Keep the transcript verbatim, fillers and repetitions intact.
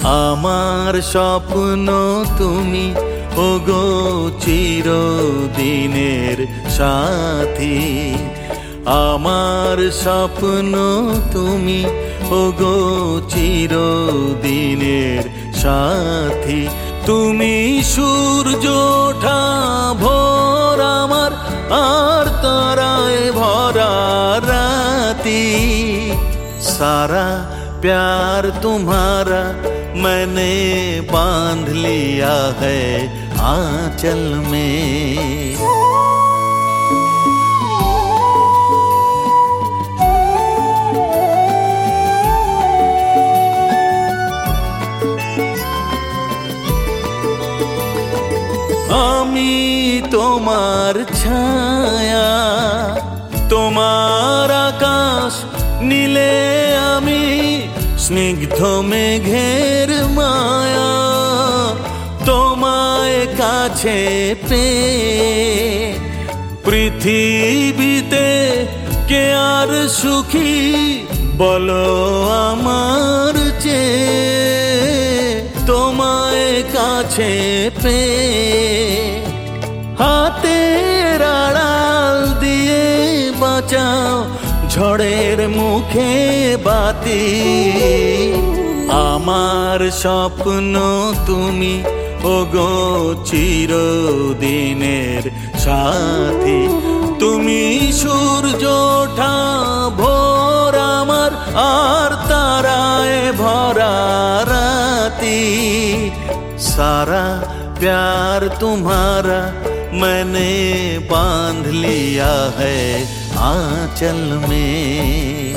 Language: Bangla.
আমার স্বপ্ন তুমি ওগো চিরদিনের সাথী, আমার স্বপ্ন তুমি ওগো চিরদিনের সাথী। তুমি সূর্য ওঠা ভোর আমার, আর তারায় ভরা রাতি। सारा प्यार तुम्हारा मैंने बांध लिया है आंचल में। आमी तोमार छाया, तोमार आकाश नीले आमी स्निग्ध मेघेर माया। तोमाय काछे पेये पृथिवीते के आर सुखी बोलो आमार चेये। तोमाय काछे पेये हातेर आड़ाल दिए बाँचाओ ঝড়ের মুখে বাতি। আমার স্বপ্ন তুমি ওগো চিরদিনের সাথী। তুমি সূর্য ওঠা ভোর আমার, আর তারায় ভরা রাতি। सारा प्यार तुम्हारा मैंने बांध लिया है आंचल में।